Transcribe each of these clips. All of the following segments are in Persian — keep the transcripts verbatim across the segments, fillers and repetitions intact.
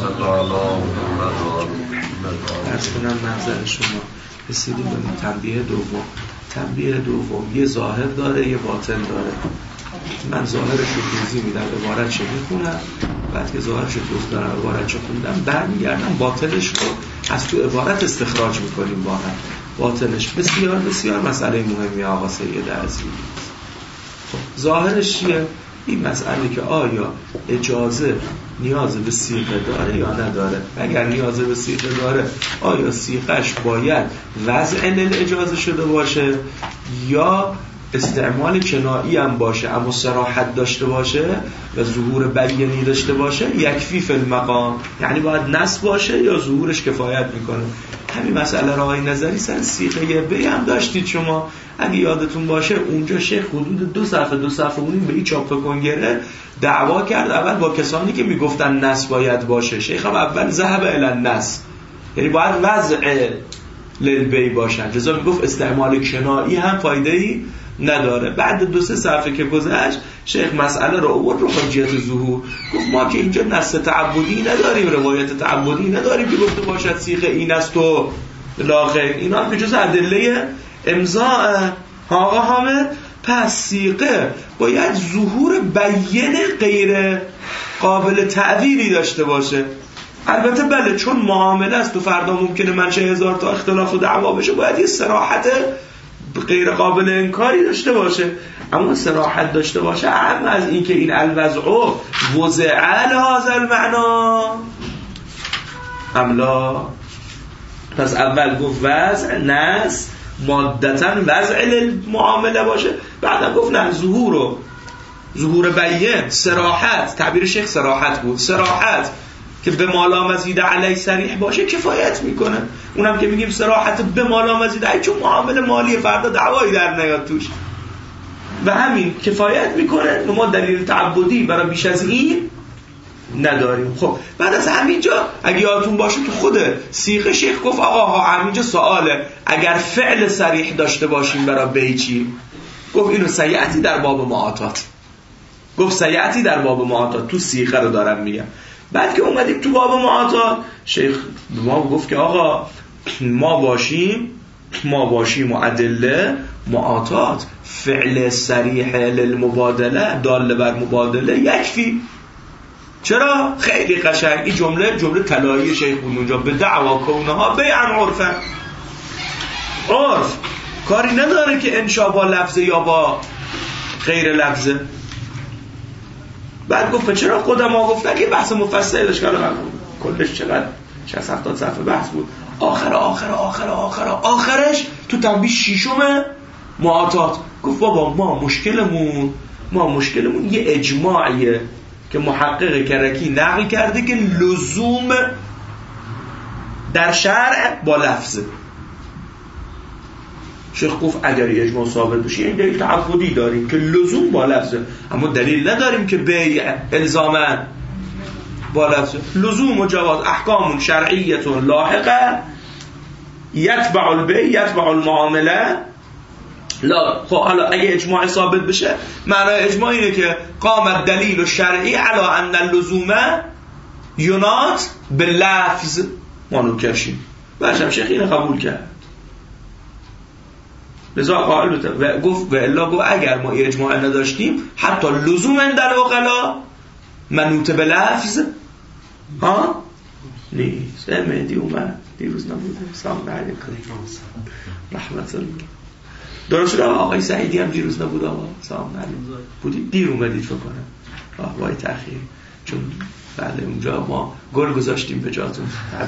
ارز کنم منظر شما رسیدیم به تنبیه دوم. تنبیه دوم یه ظاهر داره یه باطن داره. من ظاهرش رو توضیح میدم، عبارت چه میخونم، بعد که ظاهرش رو توضیح دارم عبارت چه خوندم برمیگردم باطنش رو از تو عبارت استخراج میکنیم با هم. باطنش بسیار بسیار مسئله مهمی آقا سید عزیز. خب ظاهرش چیه؟ این مسئله که آیا اجازه نیاز به صیغه داره یا نداره. اگر نیاز به صیغه داره آیا صیغه‌اش باید وضع للاجازه شده باشه یا استعمال کنایی هم باشه اما صراحت داشته باشه و ظهور بیانی داشته باشه؟ یکفی فی المقام، یعنی باید نص باشه یا ظهورش کفایت میکنه. همین مسئله را آقای نظری سر صیغه بی هم داشتید شما، اگه یادتون باشه اونجا شیخ حدود دو صفحه دو صفحه اونیم به این چاپ کنگره دعوا کرد اول با کسانی که میگفتن نص باید باشه. شیخ هم اول ذهب الی النص، یعنی باید وضع للبی باشن، جزا میگفت استعمال کنایی هم فایده ای نداره. بعد دو سه صفحه که گذشت شیخ مسئله رو آورد رو حجیت ظهور، گفت ما که اینجا نص تعبدی نداریم، روایت تعبدی نداریم که گفته باشد صیغه این است و لاخر اینا هم که جز ادله امضاء. آقا حامد پس صیغه باید ظهور بیان غیر قابل تعدیلی داشته باشه. البته بله چون معامله است و فردا ممکنه منشه هزار تا اختلاف و دعوا بشه باید یه صراحت غیر قابل انکاری داشته باشه، اما صراحت داشته باشه اهم از این که این الوضع وضع لهذا المعنا املا. پس اول گفت وضع نص مادتاً وضع للمعامله باشه، بعدا گفت نه ظهور و ظهور بیان صراحت، تعبیر شیخ صراحت بود، صراحت که به مالا مزید علی صریح باشه کفایت میکنه. اونم که میگیم صراحت به مالا مزید علی چون معامله مالی فردا دعوایی در نیاد توش و همین کفایت میکنه و ما دلیل تعبدی برای بیش از این نداریم. خب بعد از همینجا اگه یادتون باشه تو خود صیغه شیخ گفت آقا ها همینجا سواله اگر فعل صریح داشته باشیم برای بیچی، گفت اینو سیعتی در باب معاطات، گفت سیعتی در باب معاطات تو صیغه رو دارم میگم. بعد که اومدیم تو باب معاطات شیخ ما گفت که آقا ما باشیم ما باشیم و ادله معاطات فعل صریح للمبادله دال بر مبادله یکفی. چرا؟ خیلی قشنگ این جمله جمله طلایی شیخ بود اونجا به دعوا کونها بیعن عرفا. عرف کاری نداره که انشا با لفظه یا با غیر لفظه. بعد گفت چرا خودم ها گفتن که بحث مفصلش کردم کلش چقدر شصت هفتاد صفحه بحث بود. آخر آخر آخر آخر آخرش تو تنبیه شیشم معاطات گفت بابا ما مشکلمون ما مشکلمون یه اجماعیه که محقق کرکی نقل کرده که لزوم در شرع با لفظ. شیخ گفت اگر اجماع ثابت بشه این دلیل تعبدی داریم که لزوم با لفظ، اما دلیل نداریم که بیع الزاما با لفظ. لزوم و جواز احکام شرعیه لاحقه یتبع البیع یتبع المعامله. لا خب حالا اگه اجماع ثابت بشه معنای اجماع اینه که قام الدلیل الشرعی علی ان اللزوم ینات باللفظ مانوکشیم. برشم شیخ اینو قبول کرد لذا قائل بوده و گفت و الا گفت اگر ما اجماع نداشتیم حتی لزوم در اقلا منوط به لفظ ها نیست. مهدی اومد دیروز نبوده سلام علیکم رحمت الله. درست شده آقای سعیدی هم دیروز نبود آقا سلام علیکم بودید دیر اومدید فکر کنم راه وای تأخیر چون بله اونجا ما گل گذاشتیم به جاتون.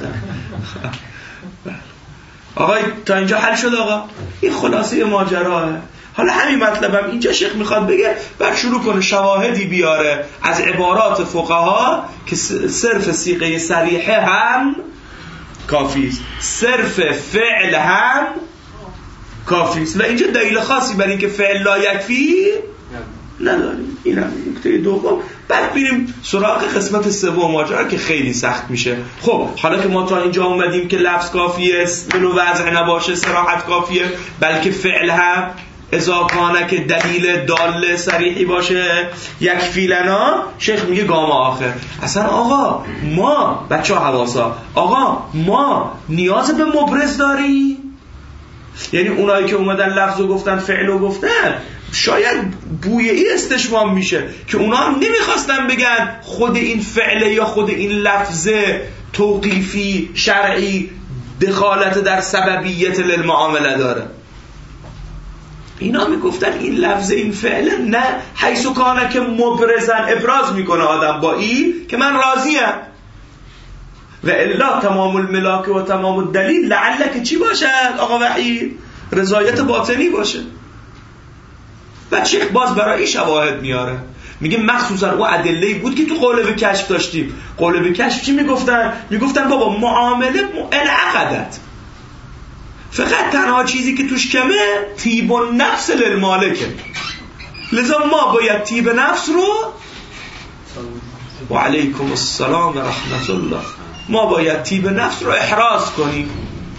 آقای تا اینجا حل شد آقا این خلاصه ماجراه. حالا همین مطلبم اینجا شیخ میخواد بگه بعد شروع کنه شواهدی بیاره از عبارات فقها که صرف صیغه صریحه هم کافی است، صرف فعل هم کافی است و اینجا دلیل خاصی برای اینکه فعل لا یکفی نداریم. این هم نکته دوم. بعد بریم سراغ قسمت سوم ماجرا که خیلی سخت میشه. خب حالا که ما تا اینجا اومدیم که لفظ کافیه ولو وضع نباشه صراحت کافیه بلکه فعل هم اذا کانه که دلیل داله صریحی باشه یک فیلنا، شیخ میگه گام آخر. اصلا آقا ما بچه ها حواسا، آقا ما نیاز به مبرز داری؟ یعنی اونایی که اومدن لفظو گفتن فعلو گفتن شاید بوی ای استشمام میشه که اونا هم نمیخواستن بگن خود این فعله یا خود این لفظ توقیفی شرعی دخالت در سببیت للمعامله داره. اینا میگفتن این لفظ این فعله نه حیث کانه که مبرزن ابراز میکنه آدم با ای که من راضیم و الا تمام الملاک و تمام الدلیل لعله که چی باشد آقا وحید؟ رضایت باطنی باشه. و شیخ باز برای شواهد میاره، میگه مخصوصا او ادله‌ای بود که تو قولب کشف داشتیم. قولب کشف چی میگفتن؟ میگفتن بابا معامله انعقدت، فقط تنها چیزی که توش کمه طیب النفس للمالکه، لذا ما باید طیب نفس رو و علیکم السلام و رحمت الله، ما باید طیب نفس رو احراز کنیم.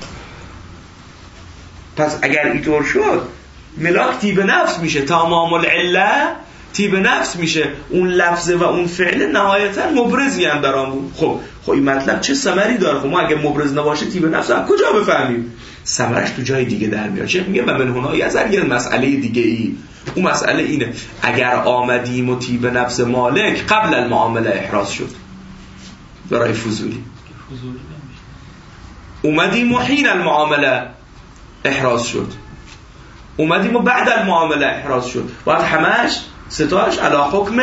پس اگر اینطور شد ملاک طیب نفس میشه، تمام العله طیب نفس میشه، اون لفظه و اون فعل نهایتا مبرزی هم در آن بود. خب خب این مطلب چه ثمری داره؟ خب ما اگه مبرز نباشه طیب نفس از کجا بفهمیم؟ ثمرش تو جای دیگه در میاد. چه میگه؟ من هنا یزر یه مسئله دیگه ای، اون مسئله اینه اگر آمدیم و طیب نفس مالک قبل المعامله احراز شد برای فضولی، اومدیم و حین المعامله احراز شد، اومدیم و بعد المعامله احراز شد، باید همش ستاش علی حکم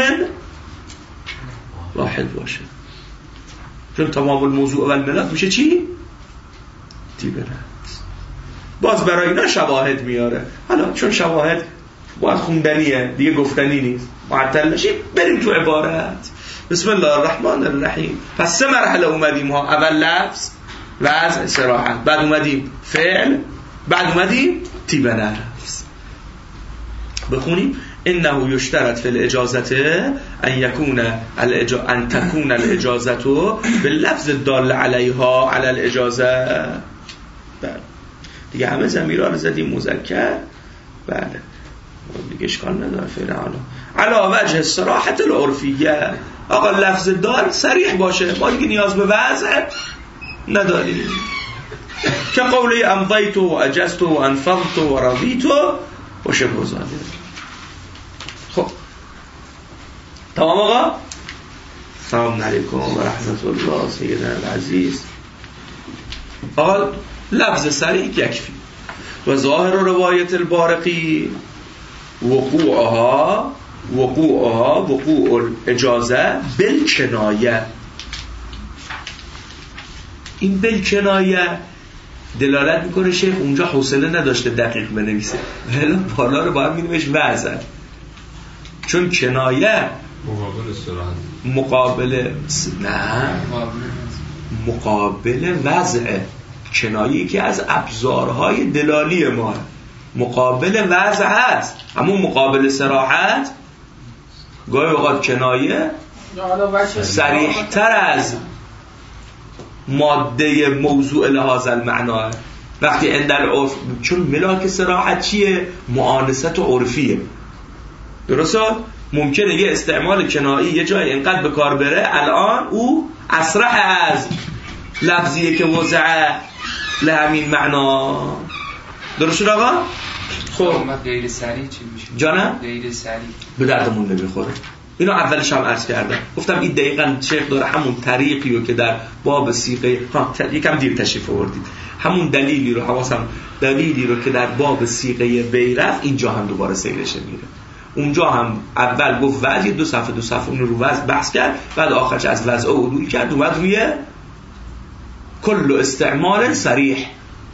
واحد باشه، چون تمام الموضوع و الملاک میشه چی؟ طیب نفس. باز برای اینا شواهد میاره. حالا چون شواهد باید خوندنیه دیگه، گفتنی نیست، معطل نشیم، بریم تو عبارت. بسم الله الرحمن الرحیم. پس سه مرحله اومدیم ها، اول لفظ، وضع، صراحت، بعد اومدیم فعل، بعد اومدیم طیب نفس. بخونیم انه یشترط فی الاجازه ان یکون الاجا... ان تكون الاجازه باللفظ الدال علیها علی الاجازه. بله دیگه همه ضمیرها رو زدیم مذکر. بله دیگه اشکال نداره فعلا. حالا علی وجه الصراحه العرفیه، آقا لفظ دال صریح باشه، ما دیگه نیاز به وضع نداریم. که قولی امضیت و اجزت و انفضت و رضیت و شبه ذالک. خب تمام آقا؟ سلام علیکم و رحمت الله سیدنا العزیز. آقا لفظ صریح یکفی و ظاهر روایت البارقی وقوعها وقوعها وقوع الاجازه بالکنایه. این بالکنایه دلالت میکنه شیخ اونجا حوصله نداشته دقیق بنویسه، ولی بالا رو باید می‌نوشت وضع، چون کنایه مقابل صراحت، مقابل نه مقابل وضع. کنایه که از ابزارهای دلالی ما مقابل وضع هست، اما مقابل صراحت گاهی اوقات کنایه صریح‌تر از ماده موضوع لحاظ المعنا. وقتی عند العرف، چون ملاک صراحت چیه؟ مؤانست عرفیه، درسته؟ ممکنه یه استعمال کنایی یه جای اینقدر به کار بره الان او اصرح از لفظیه که وضع لهمین معنا. درست شد آقا؟ خب غیر صریح چی میشه؟ جانم؟ غیر صریح به دردمون نمیخوره. اینو اولش هم عرض کردم، گفتم این دقیقاً شیخ داره همون طریقی رو که در باب صیغه ها یکم دیر تشریف آوردید، همون دلیلی رو حواسم دلیلی رو که در باب صیغه بی رفت اینجا هم دوباره سیرش میره. اونجا هم اول گفت وضع، دو صفحه دو صفحه اون رو وضع بحث کرد، بعد آخرش از وضع عدول کرد و بعد روی کل استعمال صریح،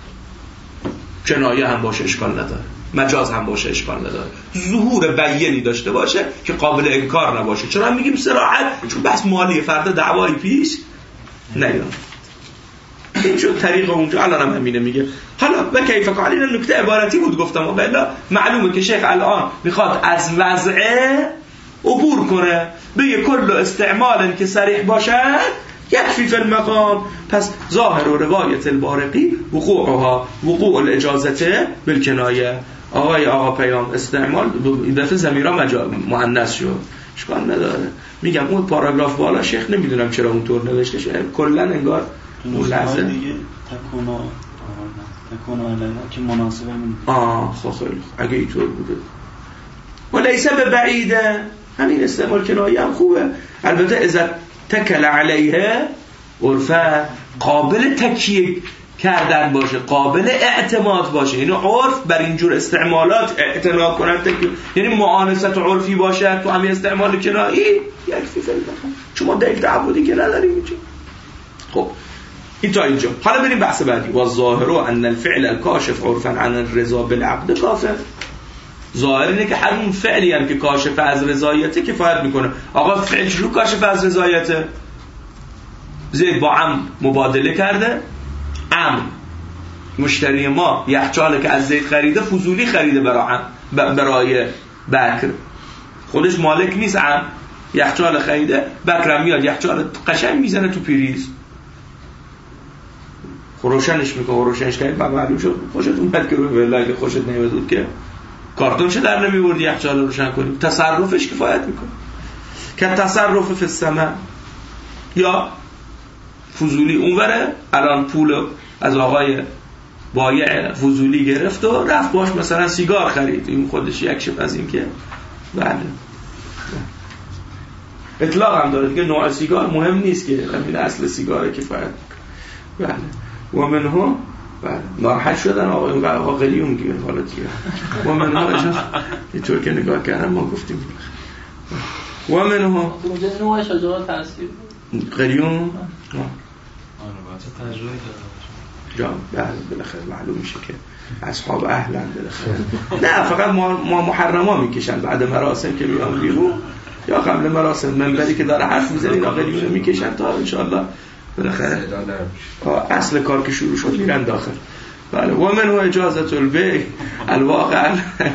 کنایه هم باشه اشکال نداره، مجاز هم باشه اشکال نداره، ظهور بیانی داشته باشه که قابل انکار نباشه. چرا میگیم صراحت؟ چون بحث مالی فردا دعوایی پیش نیاد. این شد طریق اونجا. الان هم همینه میگه. حالا به کیف کار این نکته عبارتی بود گفتم، و الا معلومه که شیخ الان میخواد از وضعه عبور کنه، بگه کل استعمال که صریح باشد یکفی فی المقام. پس ظاهر و روایت البارقی وقوعها وقوع الاجازته بالکنایه آقای آقا پیام استعمال این دفعه ضمیرا مجاز مؤنث شد، اشکال نداره. میگم اون پاراگراف بالا شیخ نمیدونم چرا اونطور نوشته شده، کلا انگار اون لحظه دیگه تکونا تکونا علیها که مناسبه من آه خب خیلی اگه اینطور بوده ولیسه به بعیده، همین استعمال کنایی هم خوبه. البته اذا تکل علیه عرفه قابل تکیه کردن باشه، قابل اعتماد باشه، یعنی عرف بر اینجور استعمالات اعتنا کنن، یعنی معانست عرفی باشه تو همین استعمال کنایی یکفی فعلا، چون ما دلیل تعبدی که نداریم اینجا. خب این تا اینجا. حالا بریم بحث بعدی. و ظاهر ان الفعل الکاشف عرفا عن الرضا بالعبد کافر. ظاهر اینه که همون فعلی هم که کاشف از رضایته کفایت میکنه. آقا فعل چجور کاشف از رضایته؟ زید با عم مبادله کرده، عم مشتری ما یخچال که از زید خریده فضولی خریده برای برای بکر، خودش مالک نیست، عم یخچال خریده، بکرم میاد یخچال قشنگ میزنه تو پریز، روشنش میکنه، روشنش کنید بعد معلوم شد خوشت اومد که روی ولی که خوشت نمیاد که کارتونش در نمیوردی یخچال رو روشن کنی، تصرفش کفایت میکنه. که تصرف فی الثمن یا فضولی اونوره، الان پول از آقای بایع فضولی گرفت و رفت باش مثلا سیگار خرید، این خودش یک شب از این که بله اطلاق هم داره دیگه، نوع سیگار مهم نیست که همین اصل سیگاره کفایت بله. و منها بله ناراحت شدن آقای آقا قلیون دیگه حالا دیگه و منها اجاز اینطور که نگاه کردم ما گفتیم و منها اونجا نوعش اجازه تاثیر قلیون تجربه داره جان بله بالاخره معلوم میشه که اصحاب اهلن بالاخره. نه فقط ما, ما محرما میکشن بعد مراسم که میان بیرون یا قبل مراسم منبری که داره حرف میزنه اینا قلیون میکشن تا ان شاء الله بالاخره اصل کار که شروع شد میرن داخل. بله و منو اجازه البیع الواقع.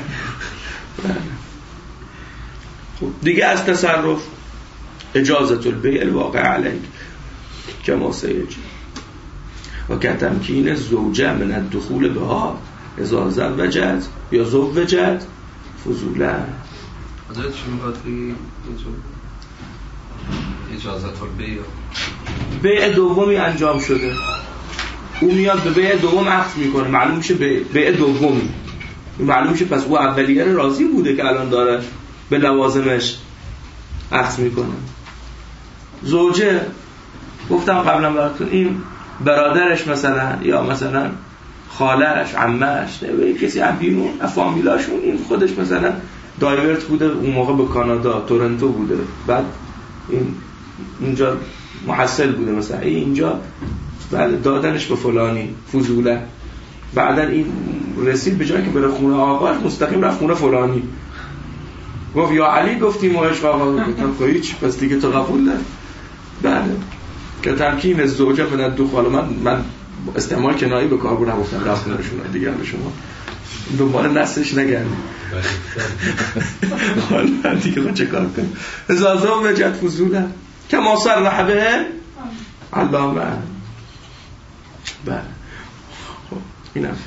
خب دیگه از تصرف اجازه البیع الواقع علیک کما سیجی و که تمکین زوجه من الدخول بها اذا زوجت یا زوجت فضولا. حضرت چی میخواد بگی اجازت البیع بیع دومی انجام شده، او میاد به بیع دوم عقد میکنه، معلوم میشه بیع دومی، معلوم میشه پس او اولیه راضی بوده که الان داره به لوازمش عقد میکنه. زوجه گفتم قبلا براتون این برادرش مثلا یا مثلا خالش عمهش نه کسی از بیرون از فامیلاشون، این خودش مثلا دایورت بوده اون موقع به کانادا تورنتو بوده، بعد این اینجا محصل بوده مثلا اینجا بعد دادنش به فلانی فضوله، بعدا این رسید به جایی که بره خونه آقاش مستقیم رفت خونه فلانی، گفت یا علی گفتیم و عشق آقا گفتم که هیچ پس دیگه تو قبول نه. بله که تمکین از زوجه من دخول من من استعمال کنایی به کار بردم گفتم رفت خونهشون دیگه به شما دنبال نسلش نگردیم حالا دیگه خود چه کار کنیم ازازا وجد فضوله که ما سر رحبه علامه. بله خب اینم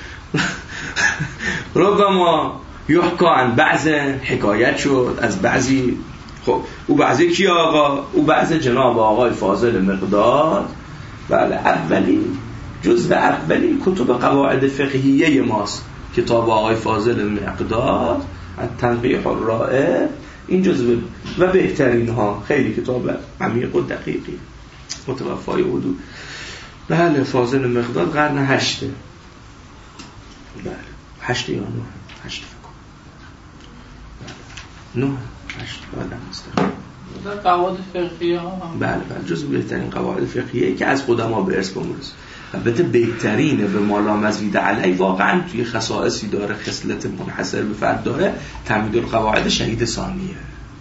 ربما یحکا عن بعض حکایت شد از بعضی. خب او بعضی کی آقا؟ او بعضی جناب آقای فاضل مقداد. بله اولین جزء اولین کتب قواعد فقهیه ماست کتاب آقای فاضل مقداد التنقیح الرائع، این جزء و بهترین ها، خیلی کتاب عمیق و دقیقی متوفای حدود. بله فاضل مقداد قرن هشته. بله هشته یا نه هشته نه هشت بعدم مستقیم در قواعد فقهیه ها. بله بله جزو بهترین قواعد فقهیه که از قدما به ارث بمورس. البته بهترینه به مالا مزید علی، واقعا توی خصائصی داره، خصلت منحصر به فرد داره، تمهید القواعد شهید ثانیه.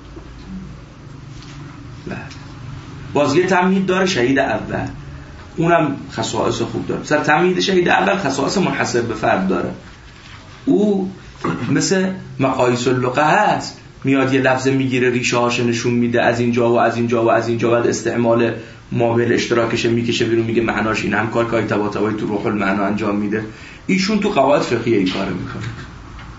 بله باز یه تمهید داره شهید اول، اونم خصائص خوب داره. مثلا تمهید شهید اول خصائص منحصر به فرد داره، او مثل مقاییس اللغه هست، میاد یه لفظ میگیره ریشه هاش نشون میده از اینجا و از اینجا و از اینجا، بعد استعمال مابل اشتراکش میکشه بیرون میگه معناش این، هم کار کاری تبا تبایی تو روح المعنا انجام میده. ایشون تو قواعد فقهیه این کارو میکنه.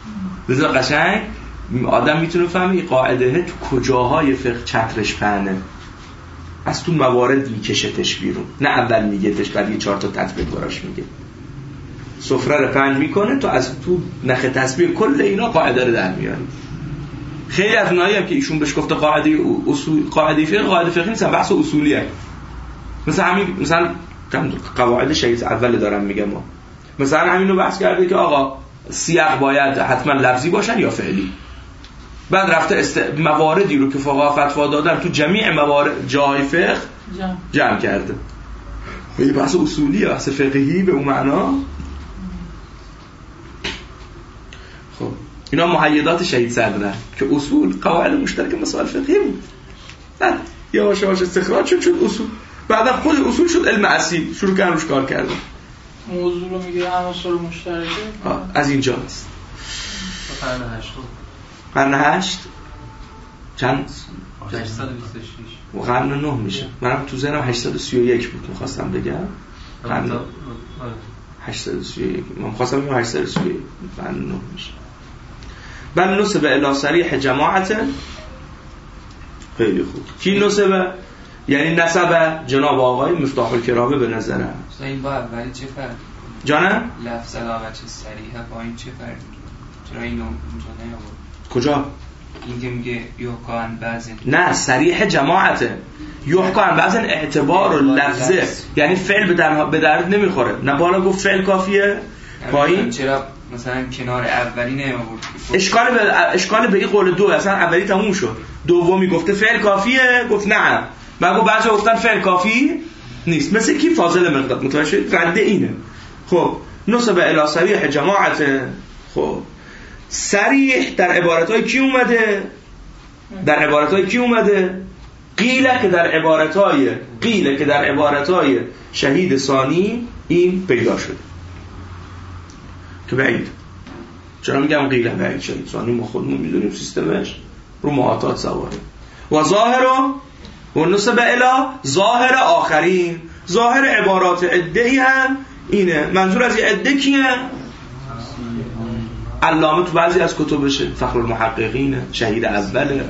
بذار قشنگ آدم میتونه فهمه این قاعده تو کجاهای فقه چترش پهنه، از تو موارد میکشتش بیرون، نه اول میگهتش بعد یه چهار تا تطبیق براش میگه. سفره رو پهن میکنه تو از تو نخ تسبیح کل اینا قاعده رو در میاری. خیلی از اونایی هم که ایشون بهش گفته قاعده اصول قاعده فقه قاعده فقهی نیستن، بحث اصولیه. مثلا همین مثلا قواعد شیء اول دارم میگم ما. مثلا همینو بحث کرده که آقا سیاق باید حتما لفظی باشن یا فعلی. بعد رفته است... مواردی رو که فقها فتوا دادن تو جمیع موارد جای فقه جمع, جمع کرده. یه بحث اصولیه، بحث فقهی به اون معنا. خب اینا مهیدات شهید صدرن که اصول قواعد مشترک مسائل فقهی بود. بعد یواش یواش استخراج شد شد اصول. بعدا خود اصول شد علم اصیل، شروع کردن روش کار کردن. موضوع رو میگه عناصر مشترکه از اینجاست. قرن هشتم قرن هشت چند؟ هشتصد و بیست و شش و قرن نه میشه. منم تو ذهنم هشتصد و سی و یک بود میخواستم بگم. قرن هشتصد و سی و یک من خواستم بگم هشتصد و سی و یک قرن نه میشه. بل نسبه الی صریح جماعت. خیلی خوب. کی نسبه؟ یعنی نسبه جناب آقای مفتاح الکرامه به نظره. این با اولی چه فرق؟ جانم؟ لفظ علاوه چه صریحه با این چه فرق؟ چرا اینو اونجا نیاورد؟ کجا؟ این که میگه یحکان بعضن. نه صریح جماعته. یحکان بعضن اعتبار و لفظه، یعنی فعل به در به درد نمیخوره. نه بالا گفت فعل کافیه پایین. چرا مثلا کنار اولی نیاورد؟ اشکال به اشکال به این قول دو اصلا اولی تموم شد. دومی گفته فعل کافیه، گفت نه. بعد بعضی گفتن فعل کافی نیست. مثل کی؟ فاضل مقداد. متوجه رنده اینه. خب نسبه الی صریح جماعت. خب صریح در عبارت‌های کی اومده؟ در عبارت‌های کی اومده؟ قیله که در عبارت‌های قیله که در عبارت‌های شهید ثانی این پیدا شده. که بعید. چرا میگم قیله بعید؟ شهید ثانی ما خودمون میدونیم سیستمش رو معاطات سواره. و ظاهر و نسبه الی ظاهر آخرین. ظاهر عبارات عده‌ای هم اینه. منظور از این عده کیه؟ علامه تو بعضی از کتبشه، فخر المحققینه، شهید اوله.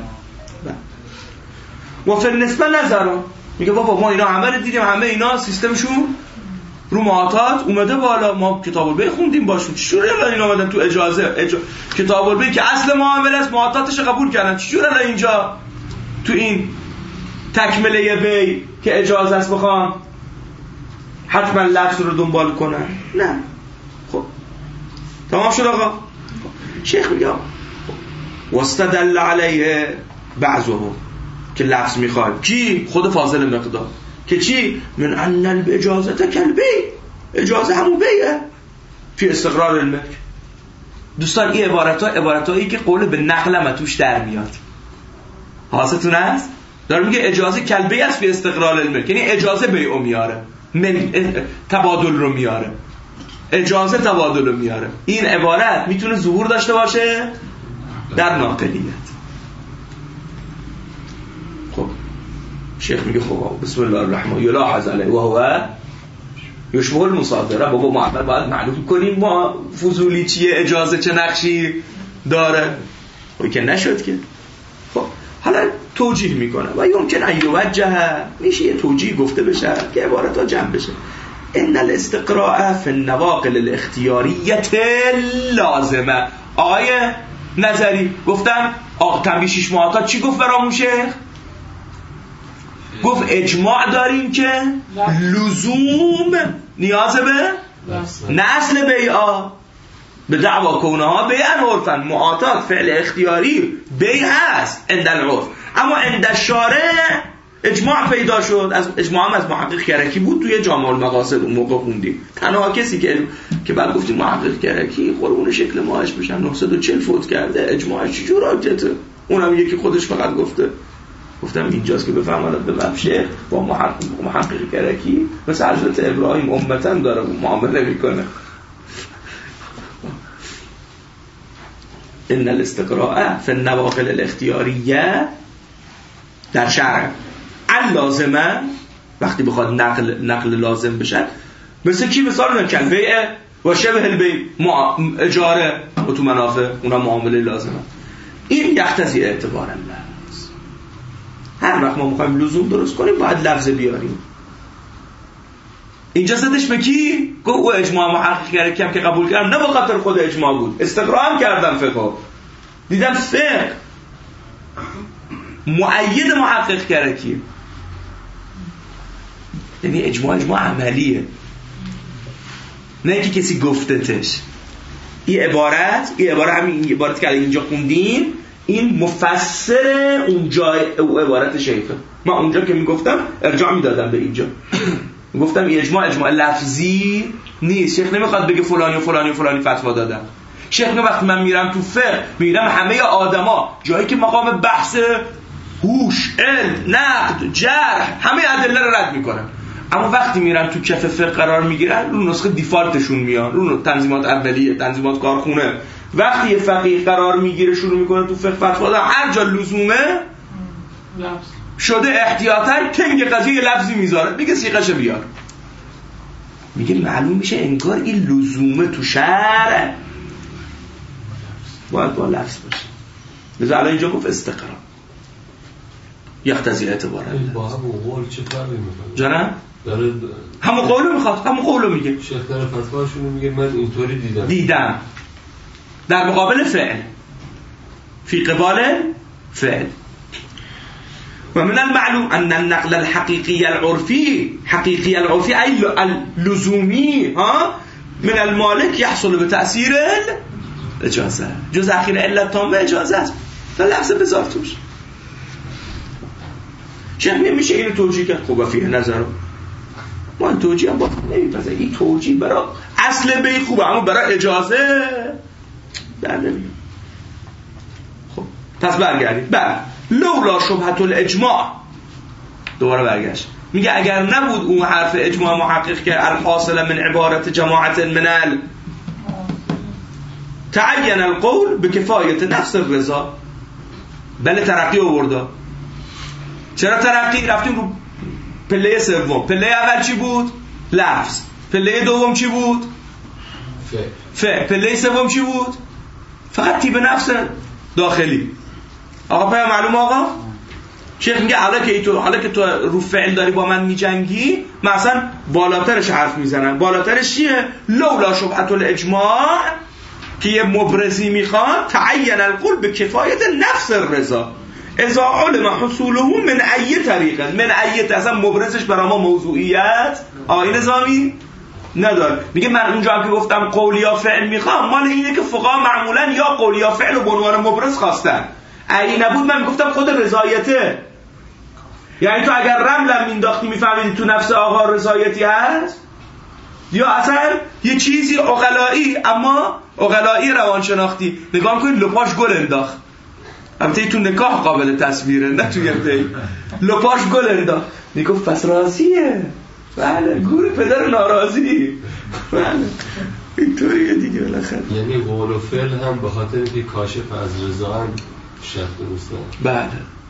و فی النسبه نظرم میگه بابا ما اینا همه رو دیدیم، همه اینا سیستمشون رو معاطات اومده بالا. ما کتاب البیع خوندیم باشون، چجوری الان اینا اومدن تو اجازه اج... کتاب البیع که اصل معامله است معاطاتش قبول کردن، چجوری الان اینجا تو این تکمله بیع که اجازه است بخوام حتما لفظ رو دنبال کنن؟ نه. خب تمام شد آقا. شیخ میگه واستدل علیه بعضهم که لفظ میخواد کی؟ خود فاضل مقداد که چی؟ من ان الاجازه کلبی، اجازه همون بیه فی استقرار الملک. دوستان این عبارت ها عبارت هایی که قول به نقل توش در میاد. حاستون هست؟ داره میگه اجازه کلبی است فی استقرار الملک، یعنی اجازه بیعو میاره، تبادل رو میاره، اجازه تبادل رو میاره. این عبارت میتونه ظهور داشته باشه در ناقلیت. خب شیخ میگه خب بسم الله الرحمن یلاحظ علیه و هو یشبه المصادره. بابا ما اول باید معلوم کنیم ما فضولی چیه، اجازه چه نقشی داره. خب که نشد که. خب حالا توجیه میکنه و یمکن ان یوجه، میشه یه توجیه گفته بشه که عبارت ها جمع بشه. ان الاستقراء فی النواقل الاختیاریه لازمه. آیه نظری گفتم آقا تنبیه شیش معاطات چی گفت برامون شیخ؟ گفت اجماع داریم که لزوم نیاز به نسل بیعا به دعوا کونها بیعن عرفن. معاطات فعل اختیاری بیع هست عند العرف، اما عند الشارع اجماع پیدا شد. از اجماع هم از محقق کرکی بود توی جامع المقاصد اون موقع خوندیم. تنها کسی که که بعد گفتیم محقق کرکی قربون شکل ماهش بشن نهصد و چهل فوت کرده، اجماعش چجور حجته؟ اونم یکی خودش فقط گفته. گفتم اینجاست که بفهمند به مبشه با محقق محقق کرکی مثل حضرت ابراهیم امتاً داره معامله میکنه. ان الاستقراء فی النواقل الاختیاریه در شرع اللازمه، وقتی بخواد نقل نقل لازم بشه مثل کی؟ مثال من کلبه و شبه البی اجاره و تو منافع اونا معامله لازمه. این یقتضی اعتبار لفظ. هر وقت ما میخوایم لزوم درست کنیم باید لفظ بیاریم. اینجا زدش به کی؟ گفت او اجماع محقق کرده کم که قبول کردم، نه به خاطر خود اجماع بود، استقرا هم کردم فقه، دیدم فقه مؤید محقق کرده کی، یعنی اجماع اجماع عملیه، نه اینکه کسی گفتتش. این عبارت این عبارت همین این عبارت که اینجا خوندیم این مفسر اون جای او عبارت شیخه. من اونجا که میگفتم ارجاع میدادم به اینجا، گفتم این اجماع اجماع لفظی نیست. شیخ نمیخواد بگه فلانی و فلانی و فلانی فتوا دادن. شیخ نه وقتی من میرم تو فقه میرم همه آدما جایی که مقام بحث هوش، علم، نقد، جرح، همه ادله رو رد میکنن، اما وقتی میرن تو کف فقه قرار میگیرن رو نسخه دیفالتشون میان، رو تنظیمات اولیه، تنظیمات کارخونه. وقتی یه فقیه قرار میگیره شروع میکنه تو فقه فتوا دادن، هر جا لزومه لفظ شده احتیاطاً کنگ قضیه لفظی میذاره، میگه سیغش بیار، میگه معلوم میشه انگار این لزومه تو شرع باید با لفظ باشه. لذا الان اینجا گفت استقرا یقتضی اعتبار با همون قول چه فرقی میکنه؟ جانم؟ داره همون قولو میخواد، همون قولو میگه. شیخ داره فتواشونو میگه من اینطوری دیدم دیدم در مقابل فعل، فی قبال فعل. و من المعلوم ان النقل الحقيقي العرفي حقيقي العرفي اي اللزومي ها من المالك يحصل بتأثير الاجازه. جز اخیر علت تام اجازت تا لفظ بذار توش. چه نمیشه اینو توجیه کرد؟ خوبه فیه نظر ما این توجیه هم با نمیپذیره. این توجیه برای اصل بی خوبه اما برای اجازه در نمیاد. خب پس برگردیم. بعد لولا شبهت الاجماع، دوباره برگشت میگه اگر نبود اون حرف اجماع محقق که الحاصل من عبارت جماعت من ال تعین القول بکفایت نفس الرضا. بله ترقی آورده. چرا ترقی؟ رفتیم رو پله سوم. پله اول چی بود؟ لفظ. پله دوم چی بود؟ فعل. پله سوم چی بود؟ فقط تیب نفس داخلی. آقا پای معلوم آقا؟ شیخ میگه حالا که تو حالا که تو رو فعل داری با من میجنگی، من اصلا بالاترش حرف میزنم. بالاترش چیه؟ لولا شبهت الاجماع که یه مبرزی میخواد تعین القول به کفایت نفس الرضا اذا علم حصوله من ای طریقه. من ای اصلا مبرزش برای ما موضوعیت آیین نظامی نداره. میگه من اونجا هم که گفتم قول یا فعل میخوام، مال اینه که فقها معمولا یا قول یا فعل رو به عنوان مبرز خواستن. ای نبود من میگفتم خود رضایته. یعنی تو اگر رملم مینداختی میفهمیدی تو نفس آقا رضایتی هست، یا اصلا یه چیزی عقلایی، اما عقلایی روانشناختی نگاه کنید لپاش گل انداخت. البته تو نکاح قابل تصویره، نه تو یه لپاش گل انداخت، میگفت پس راضیه. بله گور پدر ناراضی. بله اینطوریه دیگه بالاخره. یعنی قول و فعل هم به خاطر اینکه کاشف از رضا هم شرط درسته. بله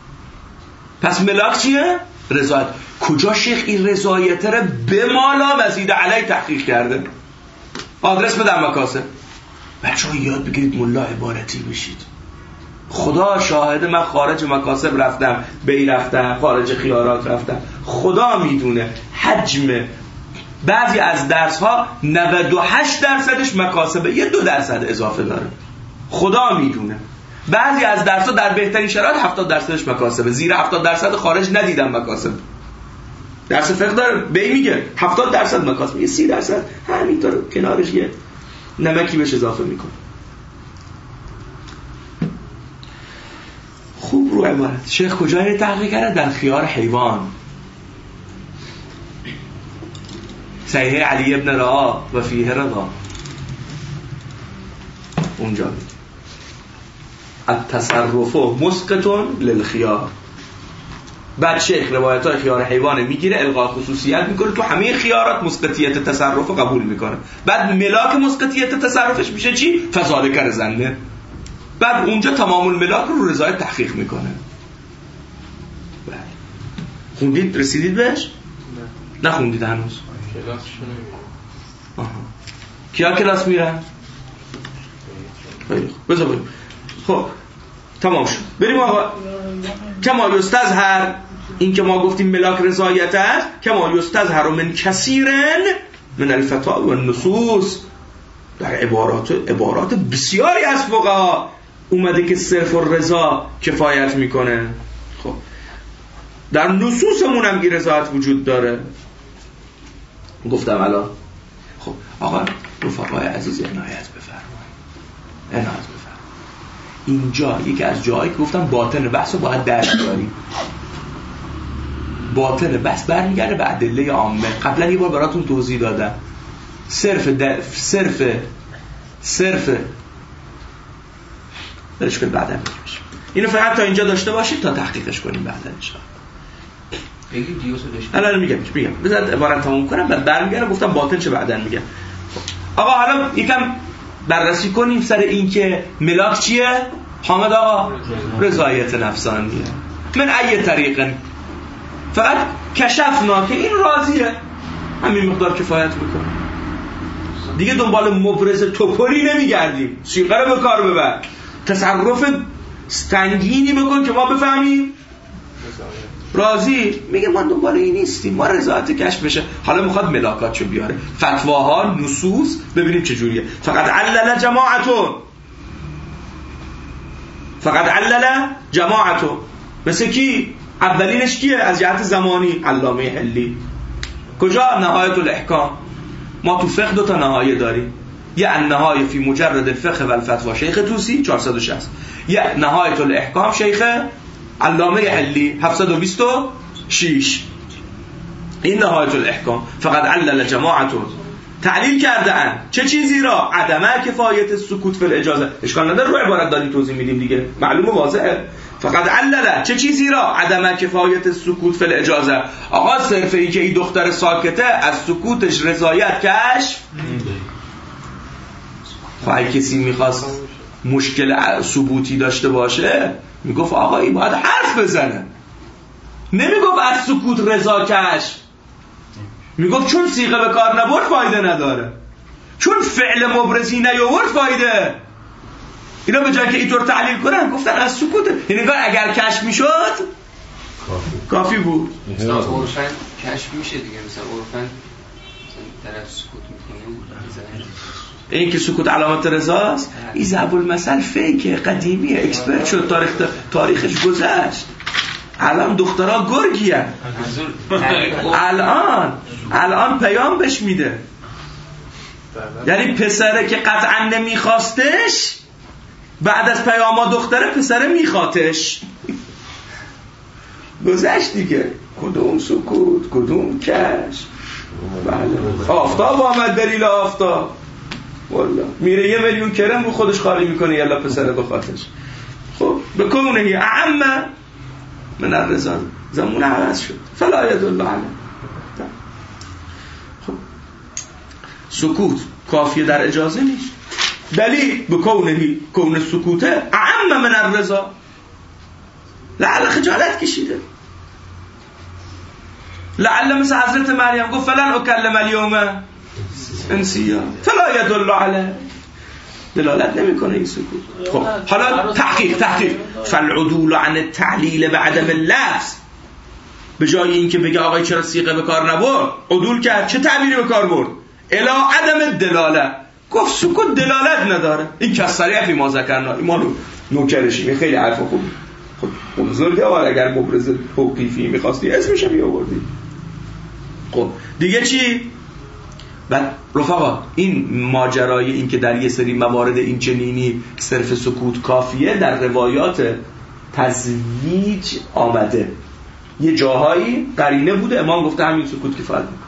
پس ملاک چیه؟ رضایت. کجا شیخ این رضایت رو به مالا مزید علی تحقیق کرده؟ آدرس بدم مکاسب. بچه ها یاد بگیرید ملا عبارتی بشید. خدا شاهده من خارج مکاسب رفتم، بی رفتم، خارج خیارات رفتم. خدا میدونه حجم بعضی از درس ها نود و هشت درصدش مکاسبه، یه دو درصد اضافه داره. خدا میدونه بعضی از درس ها در بهترین شرایط هفتاد درصدش مکاسبه، زیر هفتاد درصد خارج ندیدم مکاسب. درس فقه داره بی میگه هفتاد درصد مکاسب، یه سی درصد همینطور کنارش یه نمکی بهش اضافه میکنه. خوب رو عبارت شیخ کجا اینه تحقیق کرده؟ در خیار حیوان، صحیح علی ابن رعا و فیه رضا. اونجا التصرف مسقط للخيار. بعد شیخ روایت های خیار حیوان میگیره الغا خصوصیت میکنه، تو همه خیارات مسقطیت تصرف قبول میکنه. بعد ملاک مسقطیت تصرفش میشه چی؟ فذالک رزنه. بعد اونجا تمام الملاک رو رضایت تحقیق میکنه. بله خوندید؟ رسیدید بهش؟ نه نخوندید هنوز؟ آها. کیا کلاس میرن؟ بذار بریم. خب تمام شد. بریم آقا. کما یستظهر، این که ما گفتیم ملاک رضایت است، کما یستظهر من کثیرن من الفتاوی و النصوص، در عبارات عبارات بسیاری از فقها اومده که صرف الرضا کفایت میکنه. خب در نصوصمون هم این رضایت وجود داره. گفتم الان. خب آقا رفقای عزیز عنایت بفرمایید، عنایت بفرمایید. اینجا یکی از جاهایی که گفتم باطن بحث رو باید درک داریم. باطن بحث برمیگرده به ادله عامه. قبلا یه بار براتون توضیح دادم. صرف در... صرف صرف درش کنید بعدا میگیش. اینو فقط تا اینجا داشته باشید تا تحقیقش کنیم بعدا ان شاء الله. بگید دیوسو داشت. الان میگم میگم بذار عبارت تموم کنم بعد برمیگردم گفتم باطن چه بعدا میگم. آقا حالا یکم بررسی کنیم سر این که ملاک چیه؟ حامد آقا رضایت نفسانیه. من ای طریق فقط کشفنا که این راضیه، همین مقدار کفایت میکنه. دیگه دنبال مبرز توپلی نمیگردیم. سیغه رو به کار ببر، تصرف سنگینی بکن که ما بفهمیم راضی. میگه ما دنبال این نیستیم، ما رضایت کشف بشه. حالا میخواد ملاکاتشو بیاره، فتواها، نصوص، ببینیم چه جوریه. فقط علل جماعتون، فقط علل جماعتون. مثل کی؟ اولینش کیه از جهت زمانی؟ علامه حلی. کجا؟ نهایت الاحکام. ما تو فقه دو تا نهایه داریم، یه النهایه فی مجرد الفقه و الفتوا شیخ طوسی چهارصد و شصت، یه نهایت الاحکام شیخ علامه حلی هفتصد و بیست و شش. این نهایت الاحکام. فقط علل جماعتون، تعلیل کرده ان چه چیزی را؟ عدم کفایت سکوت فی الاجازه. اشکال نداره رو عبارت داریم توضیح میدیم دیگه، معلوم و واضحه. فقط علل چه چیزی را؟ عدم کفایت سکوت فی الاجازه. آقا صرف این که این دختر ساکته از سکوتش رضایت کشف. خواهی کسی میخواست مشکل ثبوتی داشته باشه میگفت آقا این باید حرف بزنه، نمیگفت از سکوت رضا کشف. میگفت چون صیغه به کار نبرد فایده نداره، چون فعل مبرزی نیاورد فایده. اینا به جای که اینطور تحلیل کنن گفتن از سکوت، یعنی اگر کشف میشد کافی بود. مثلا عرفن کشف میشه دیگه، مثلا عرفن طرف سکوت میکنه. این که سکوت علامت رضاست. این ضرب المثل فیکه، قدیمیه، اکسپرت شد، تاریخ تاریخش گذشت. الان دخترها گرگیه. الان الان پیام بهش میده، یعنی پسره که قطعا نمیخواستش بعد از پیاما دختره پسره میخواتش. گذشت دیگه. کدوم سکوت کدوم کش. بله آفتاب آمد دلیل آفتاب والله میره یه میلیون کرم رو خودش خالی میکنه یلا پسره بخواتش. خب بکونه اعم من الرضا زمون عوض شد فلا يدل علی. خب سکوت کافیه در اجازه نیست. دلیل بکونه کون سکوته اعم من الرضا. لعل خجالت کشیده، لعل مثل حضرت مریم گفت فلن اکلم الیوم انسیا فلا يدل علی، دلالت نمیکنه این سکوت. خب حالا تحقیق تحقیق فالعدول عن التعلیل بعدم اللفظ، به جای اینکه بگه آقای چرا صیغه به کار نبرد، عدول کرد. چه تعبیری به کار برد؟ الی عدم دلاله. گفت سکوت دلالت نداره. این کسریه فی ما ذکرنا، ایمانو نوکرشیم، خیلی حرف خوب. خب بزرگه ولی اگر مبرز توقیفی می‌خواستی اسمش می آوردی. خب دیگه چی؟ بعد رفقا این ماجرای این که در یه سری موارد این چنینی صرف سکوت کافیه در روایات تزویج آمده. یه جاهایی قرینه بوده امام گفته همین سکوت کفایت میکنه.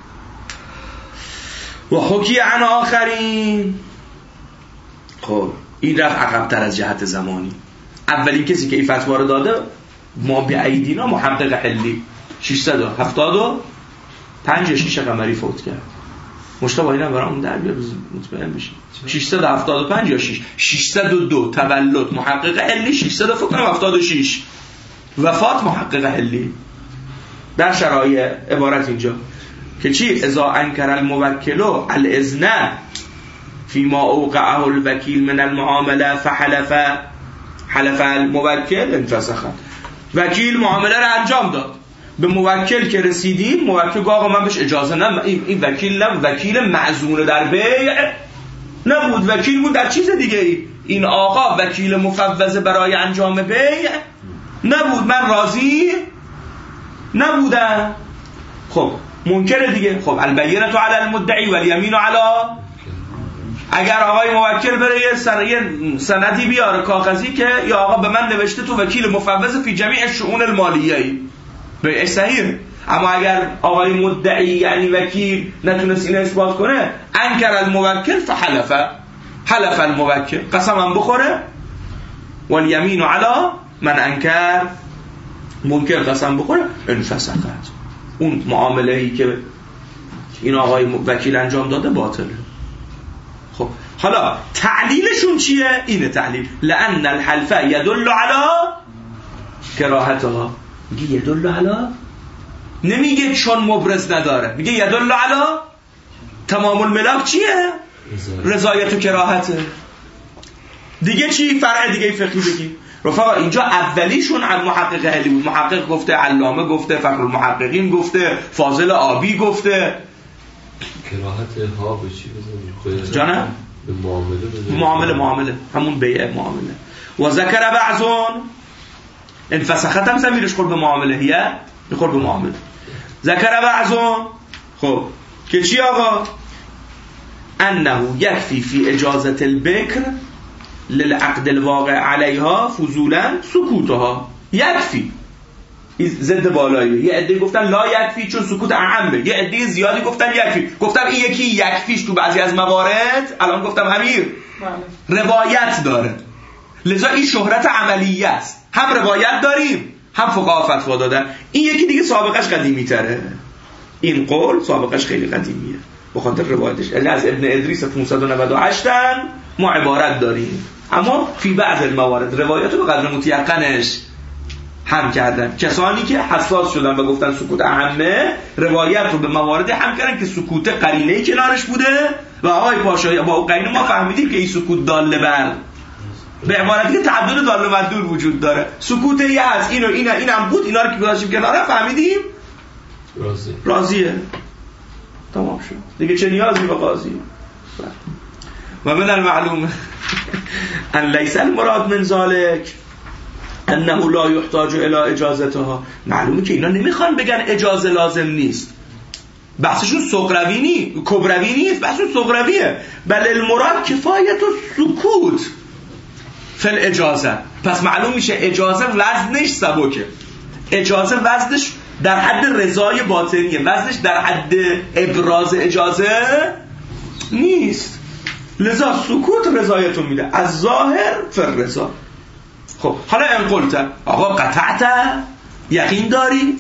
و حکی عن آخرین. خب این رفت عقب‌تر از جهت زمانی. اولین کسی که این فتوا رو داده ما به ایدینا محقق حلی ششصد و هفتاد و پنج شش قمری فوت کرد. مشتاق اینا برام در بیاد مطمئن بشین. ششصد و هفتاد و پنج یا شش ششصد و دو تولد محقق حلی، ششصد و هفتاد و شش وفات محقق حلی. در شرایع عبارت اینجا که چی؟ اذا انکر الموکل الاذن فيما اوقعه الوکیل من المعامله فحلف حلف الموکل انفسخت. وکیل معامله رو انجام داد، به موکل که رسیدیم موکل گفت آقا من بهش اجازه نه، این, این وکیل نه، وکیل معزون در بیع نبود، وکیل بود در چیز دیگه ای. این آقا وکیل مفوض برای انجام بیع نبود، من راضی نبودم. خب منکر دیگه. خب البینة علی المدعی والیمین علی، اگر آقای موکل بره یه سن... سندی بیاره کاغذی که یا آقا به من نوشته تو وکیل مفوض فی جمیع الشؤون المالیه ای، به صحیح. اما اگر آقای مدعی یعنی وکیل نتونست این اثبات کنه، انکر الموکل فحلف حلف الموکل، قسمم بخوره والیمین علی من انکر، منکر قسم بخوره انفسخت. اون معامله ای که این آقای وکیل انجام داده باطله. خب حالا تعلیلشون چیه؟ اینه تعلیل، لأن الحلف يدل على کراهتها. میگه يدل على، نمیگه چون مبرز نداره، میگه يدل على تمام الملاک چیه؟ رضایت و کراهته. دیگه چی؟ فرع دیگه فقهی بگیم رفقا. اینجا اولیشون از محقق اهلی بود، محقق گفته، علامه گفته، فخر المحققین گفته، فاضل آبی گفته. کراهت ها به چی بزنیم؟ جانه؟ به معامله بزنیم. معامله معامله همون بیع معامله. و ذکر بعضون انفسخت هم زمیرش خورد به معامله، هیه خورد به معامله. ذکر بعضون خب که چی آقا؟ انه یکفی فی اجازت البکر للعقد الواقع علیها فضولا سکوتها. یکفی ضد بالایی، یه عده گفتن لا یکفی چون سکوت اهمه، یه عده زیادی گفتن یکفی. گفتم این یکی یکفیش تو بعضی از موارد، الان گفتم امیر روایت داره، لذا این شهرت عملیه است، هم روایت داریم هم فقها فتوا دادن. این یکی دیگه سابقش قدیمی تره، این قول سابقش خیلی قدیمیه به خاطر روایتش. از ابن ادریس پانصد و نود و هشت ما عبارت داریم، اما فی بعض الموارد روایت رو به قدر متیقنش هم کردن. کسانی که حساس شدن و گفتن سکوت اهمه، روایت رو به مواردی هم کردن که سکوت قرینه‌ای کنارش بوده و آقای پاشایی با قرینه ما فهمیدیم که این سکوت داله بر، به عبارتی که تعدد داله و مدلول وجود داره. سکوت یه هست، اینو اینا اینم بود، اینا رو که گذاشتیم کنار فهمیدیم راضی راضیه، تمام شد دیگه، چه نیازی به قاضی. و من المعلوم ان لیس المراد من ذلك انه لا يحتاج الى اجازتها. معلومه که اینا نمیخوان بگن اجازه لازم نیست، بحثشون صغروی نیست، کبروی نیست، بحثشون صغرویه. بل المراد کفایت السکوت فی الاجازه. پس معلوم میشه اجازه وزنش سبکه، اجازه وزنش در حد رضای باطنیه، وزنش در حد ابراز اجازه نیست، لذا سکوت رضایتون میده از ظاهر فر رضا. خب حالا ان قلت آقا قطعت یقین داری؟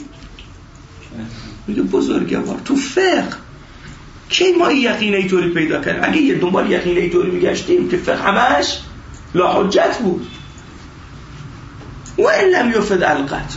میگه بزرگوار تو فقه کی ما این یقین اینطوری پیدا کردیم؟ اگه یه دنبال یقین اینطوری میگشتیم که فقه همش لا حجت بود. و ان لم یفد القطع.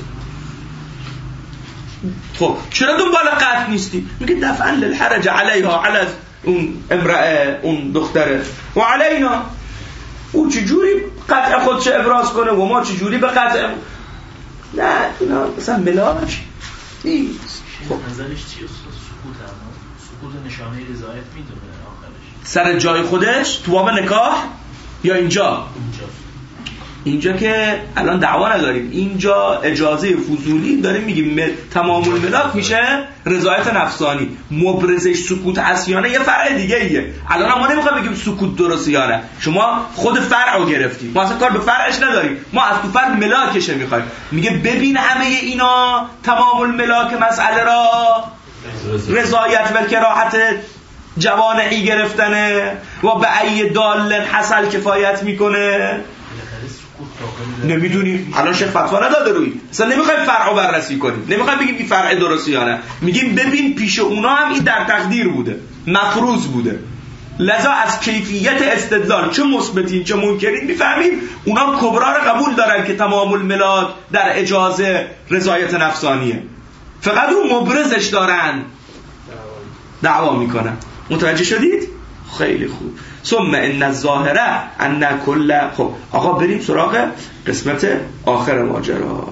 خب چرا دنبال قطع نیستی؟ میگه دفعا للحرج علیها، علی اون امرأه، اون دختره، و علینا، او چجوری قطع خودش ابراز کنه و ما چجوری به قطع. نه اینا مثلا ملاک نیست. خب نظرش چیه؟ سکوت هم سکوت نشانه رضایت میدونه آخرش سر جای خودش تو باب نکاح یا اینجا؟ اینجا اینجا که الان دعوا نداریم، اینجا اجازه فضولی داریم میگیم مل... تمام الملاک میشه رضایت نفسانی، مبرزش سکوت عصیانه یه فرع دیگه ایه. الان ما نمیخوایم بگیم سکوت درستیانه، شما خود فرع رو گرفتیم، ما اصلا کار به فرعش نداریم، ما از تو فرع ملاکشه میخوایم. میگه ببین همه اینا تمام الملاک مسئله را رضایت و کراهت جوانعی گرفتنه و به ای دال حصل کفایت میکنه. نمیدونیم الان شیخ فتوا نداده روی، اصلا نمیخوایم فرع رو بررسی کنیم، نمیخوایم بگیم این فرع درستی یا نه، میگیم ببین پیش اونا هم این در تقدیر بوده، مفروض بوده، لذا از کیفیت استدلال چه مثبتین چه منکرین میفهمیم اونا کبرا رو قبول دارن که تمام الملاک در اجازه رضایت نفسانیه، فقط اون مبرزش دارن دعوا میکنن. متوجه شدید؟ خیلی خوب. ثم ان الظاهره ان کل. خب آقا بریم سراغ قسمت آخر ماجرا.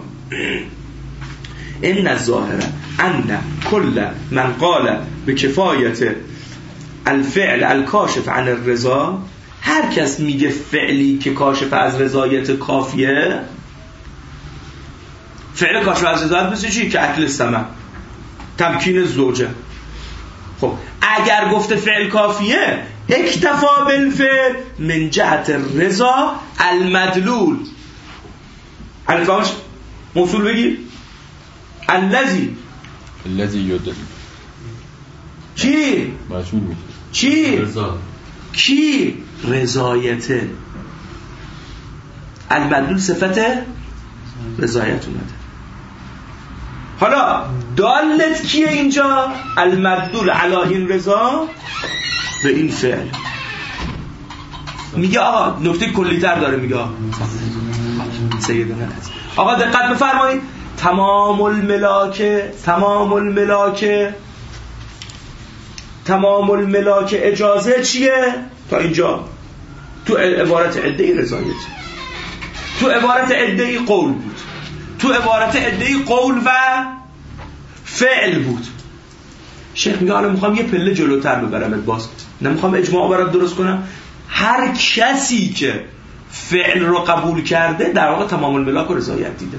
ان الظاهره ان کل من قال بکفایت الفعل الکاشف عن الرضا، هر کس میگه فعلی که کاشف از رضایت کافیه، فعل کاشف از رضایت مثل چی؟ که اکل الثمن، تمکین زوجه. خب اگر گفته فعل کافیه، اکتفا بالفعل من جهت الرضا المدلول. الفاظ موصول بگیر. الذی الذی یدل چی؟ مجهول میشه. چی؟ رضا. کی؟ رضایت. المدلول صفت رضایت اومده. حالا دالت کیه اینجا؟ المدلول علی این رضا به این فعل. میگه آقا نکته کلی‌تر داره، میگه سیدنا آقا دقت بفرمایید، تمام الملاکه تمام الملاکه تمام الملاکه اجازه چیه؟ تا اینجا تو عبارت عده‌ای رضایت، تو عبارت عده‌ای قول بود، تو عبارت عده‌ای قول و فعل بود. شیخ میگه حالا میخوام یه پله جلوتر ببرمت، باز نمیخوام اجماع برات درست کنم. هر کسی که فعل رو قبول کرده در واقع تمام الملاک و رضایت دیده.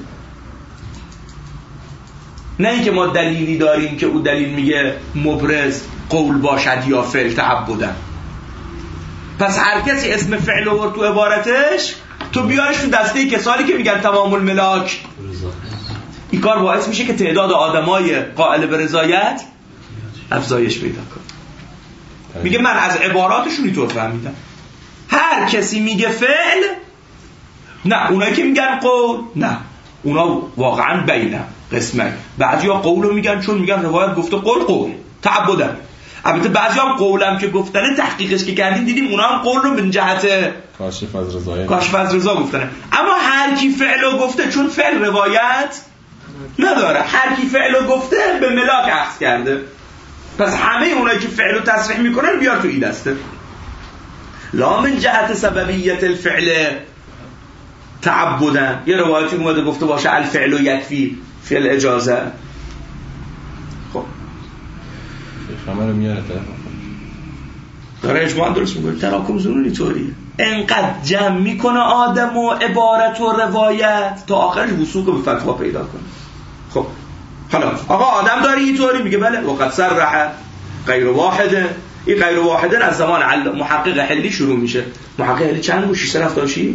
نه اینکه ما دلیلی داریم که او دلیل میگه مبرز قول باشد یا فعل تعبدن. پس هر کسی اسم فعل آورد تو عبارتش، تو بیارش تو دسته کسانی که میگن تمام الملاک. این کار باعث میشه که تعداد آدمای قائل به رضایت افزایش پیدا کنه. میگه من از عباراتشون اینطور فهمیدم، هر کسی میگه فعل، نه اونایی که میگن قول، نه اونا واقعا بینه قسمه. بعضیا قولو میگن چون میگن روایت گفته قول قول تعبدن. البته بعضیا هم قولم که گفتنه تحقیقش که کردیم دیدیم اونا هم قول رو به جهت کاشف از رضایت کاشف از رضا گفتنه. اما هر کی فعلو گفته چون فعل روایت نداره، هر کی فعلو گفته به ملاک اخذ کرده. پس همه اونایی که فعلو تصریح میکنن بیار تو این دسته. لا من جهت سببیت الفعل تعبدن. یه روایتی اومده گفته باشه الفعل یکفی فعل اجازه. خب شما رو میاره طرف داره اجماع درست میگه. تراکم زنونی طوریه، انقدر جمع میکنه آدم و عبارت و روایت تا آخرش وثوق به فتوا پیدا کنه. خب حالا آقا آدم داره اینطوری میگه بله وقد صرح غیر واحده. این غیر واحده از زمان محقق حلی شروع میشه. محقق حلی چند بود؟ ششصد و هفتاد و شش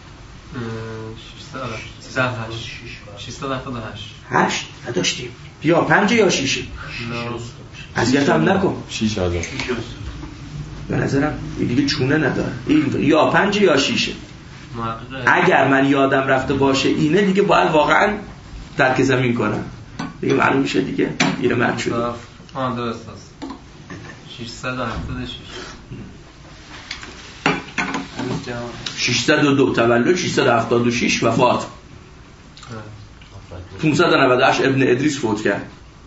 ششصد و هفتاد و هشت هشت نداشتیم، یا پنج یا شیشه. اذیت هم نکن. شیش هزار به نظرم دیگه چونه نداره. این یا پنج یا شیشه. اگر من یادم رفته باشه اینه دیگه باید واقعا ترک زمین کنم دیگه، معلوم میشه دیگه اینه مرد شده. آن درست است. ششصد و هفتاد و شش ششصد و دو تولد، ششصد و هفتاد و شش وفات، پانصد و نود و هشت ابن ادریس فوت کرد،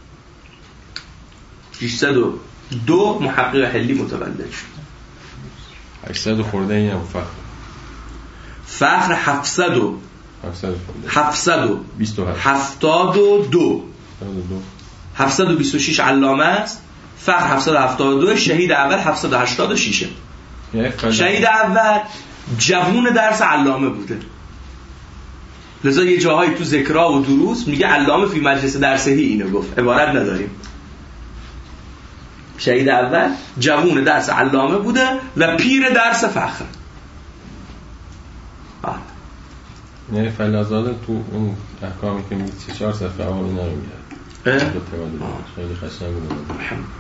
ششصد و دو محقق حلی متولد شد. هشتصد خورده این هم فخر فخر هفتصد و هفتصد و هفتاد و دو هفتصد و بیست و شش علامه است. فخر هفتصد و هفتاد و دو. شهید اول هفتصد و هشتاد و شش. شهید اول جوون درس علامه بوده، لذا یه جاهایی تو ذکرها و دروس میگه علامه فی مجلس درسهی اینو گفت، عبارت نداریم. شهید اول جوون درس علامه بوده و پیر درس فخر. نه فلازاده تو اون احکامی که میگه سه چهار صفحه اول اینا رو میاره خیلی خشنگ بوده.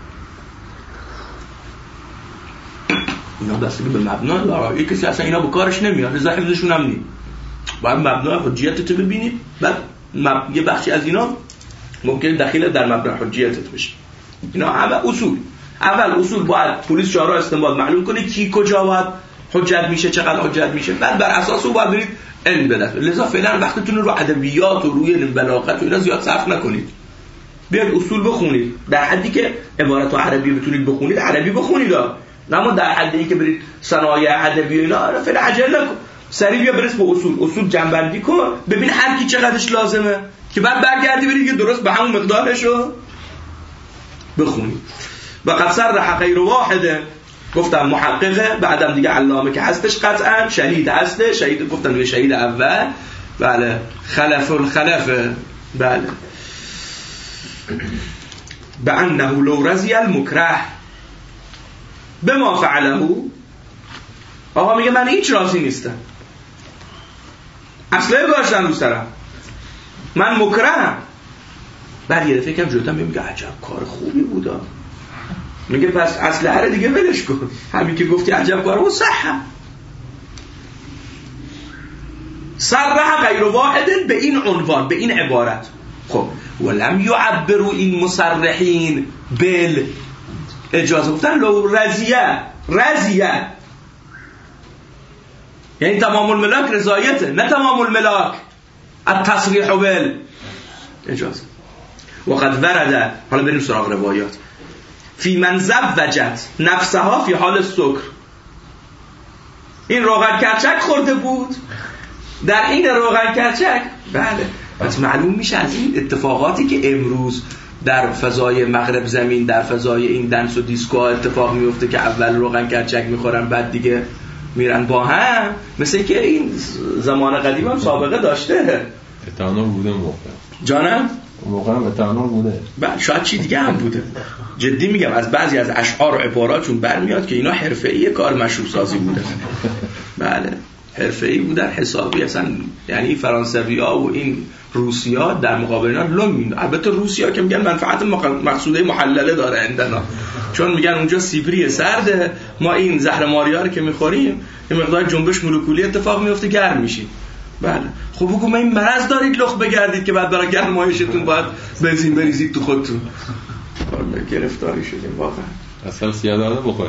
اینا دستی به مبنا داره، یک کسی اصلا اینا به کارش نمیاد، رضا حفظشون هم نیم. باید مبنا حجیتت رو ببینید، بعد مب... یه بخشی از اینا ممکنه دخیل در مبنا حجیتت بشه. اینا همه اصول. اول اصول باید پلیس شارع استنباط معلوم کنه کی کجا باید حجت میشه، چقدر حجت میشه، بعد بر اساس اون باید برید علم بدید. لذا فعلا وقتتون رو ادبیات و روی بلاغت و اینا زیاد صرف نکنید. بیاید اصول بخونید، در حدی که عبارت عربی بتونید بخونید عربی بخونید. اما در حدی که برید صنایع ادبی اینا فعلا عجله نکن، سریع بیا برس به اصول، اصول جنبندی کن ببین هر کی چقدرش لازمه که بعد برگردی برید که درست به همون مقدارشو بخونی. و قد صرح غیر واحده، گفتم محققه، بعدم دیگه علامه که هستش قطعا، شهید هسته، شهید گفتم دیگه شهید اول، بله خلف الخلف، بله بأنه لو رضی المکره بما فعله، آقا میگه من هیچ راضی نیستم، اصله گاشتن رو سرم، من مکرهم. بعد یه دفعه کم جلوتر میگه عجب کار خوبی بودا، میگه پس اصل هر دیگه ولش کن، همین که گفتی عجب کار بود صحه. صرح غیر واحد به این عنوان، به این عبارت. خب ولم یعبروا این مصرحین بل اجازه، گفتن لو رضیه، رضیه یعنی تمام الملاک رضایته، نه تمام الملاک التصریح بل اجازه. وقد ورده، حالا بریم سراغ روایات، فی من زوجت نفسها فی حال سکر، این روغن کرچک خورده بود، در این روغن کرچک، بله پس معلوم میشه از این اتفاقاتی که امروز در فضای مغرب زمین، در فضای این دنس و دیسکو اتفاق میفته که اول روغن کرچک میخورن بعد دیگه میرن با هم، مثل که این زمان قدیم هم سابقه داشته. اتانول بوده موقع جانم؟ موقع هم اتانول بوده، بعد شاید چی دیگه هم بوده. جدی میگم از بعضی از اشعار و عباراتشون برمیاد که اینا حرفه‌ای کار مشروع سازی بوده. بله حرفه‌ای بودن حسابی، اصلا یعنی فرانسوی‌ها و این روسی‌ها در مقابل اینا لم میدن. البته روسی‌ها که میگن منفعت مقصوده محلله داره عندنا، چون میگن اونجا سیبری سرده، ما این زهر ماریا رو که میخوریم یه مقدار جنبش مولکولی اتفاق میفته گرم میشیم. بله خب بگو ما این مرض دارید لخ بگردید که بعد برای گرمایشتون باید بنزین بریزید تو خودتون. والا گرفتاری شدیم واقعا. اصلا سیادانه بخوره.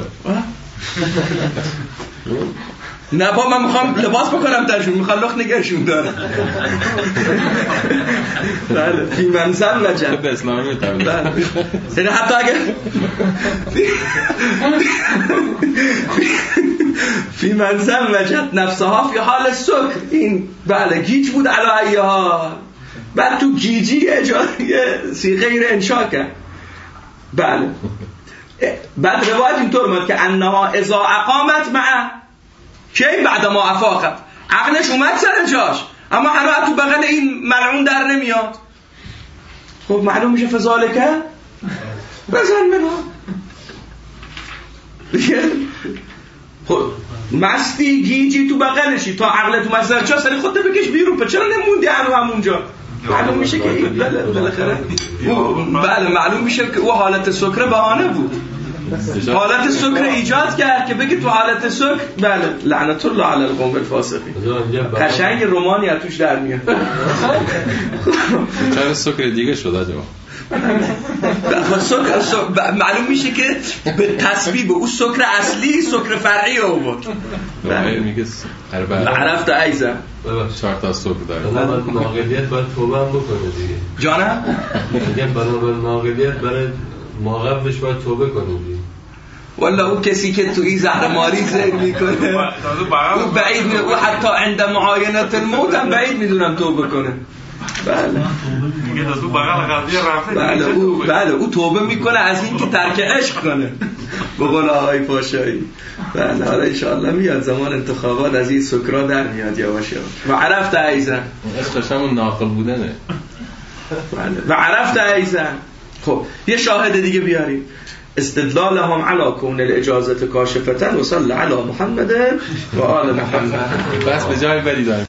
نه با من میخوام لباس بکنم درشون، میخوام لخ نگرشون داره. بله فی منزل و جن به اسلامی میتونم، یعنی حتی اگه فی منزل وجد نفسها فی حال سکر، این بله گیج بود علی حال، بعد تو گیجی اجاره صیغه غیر انشا کرد. بله بعد روایت اینطور اومد که انها اذا اقامت معه، که بعد ما افاقت عقلش اومد سر جاش اما هنوز تو بغل این ملعون در نمیاد. خب معلوم میشه فضالکه بزن منها دیگه. خب مستی گیجی تو بغلشی تا عقل تو مسر جا سری خودت بکش بیرون، پس چرا نموندی هنو همونجا؟ معلوم میشه که این بله بالاخره بله معلوم میشه که او حالت سکر بهانه بود، حالت سکر ایجاد کرد که بگی تو حالت سکر بله لعنت الله علی القوم الفاسقین. قشنگ رومانی از توش در میاد. چرا سکر دیگه شده آجا؟ سکر معلوم میشه که به تسبیب او سکر اصلی سکر فرعی او بود. میگه عرفت ایزا چهار تا سکر داره. ناقلیت باید توبه هم بکنه دیگه. جانم؟ میگم بنابر ناقلیت برای ماقبش باید توبه کنه دیگه. والا او کسی که تو این زهر ماری زیر میکنه او بعید می... او حتی عند معاینت الموت هم بعید میدونم توبه کنه. بله میگه تو بغل قضیه رفته. بله او بله او توبه میکنه از این که ترک عشق کنه به قول آقای پاشایی. بله حالا ان شاء الله میاد زمان انتخابات از این سکرا در میاد یواش یواش. و عرفت ایزن اسمش همون ناقل بودنه. بله و عرفت ایزن. خب یه شاهد دیگه بیاریم. استدلالهم علی کون الاجازه کاشفتن و صلی علی محمد و آل محمد. بس به جای بدی داریم.